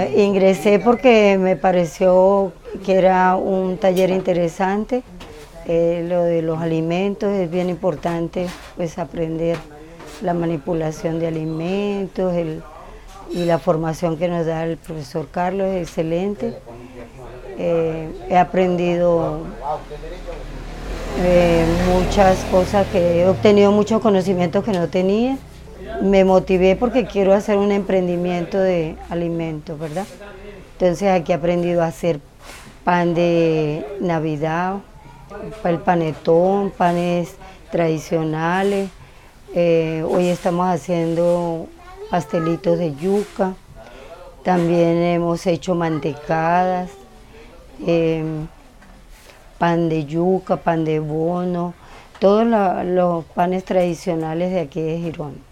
Ingresé porque me pareció que era un taller interesante. Lo de los alimentos es bien importante, pues aprender la manipulación de alimentos y la formación que nos da el profesor Carlos es excelente. He aprendido muchas cosas, que he obtenido muchos conocimientos que no tenía. Me motivé porque quiero hacer un emprendimiento de alimentos, ¿verdad? Entonces aquí he aprendido a hacer pan de Navidad, el panetón, panes tradicionales. Hoy estamos haciendo pastelitos de yuca. También hemos hecho mantecadas, pan de yuca, pan de bono, todos los panes tradicionales de aquí de Girón.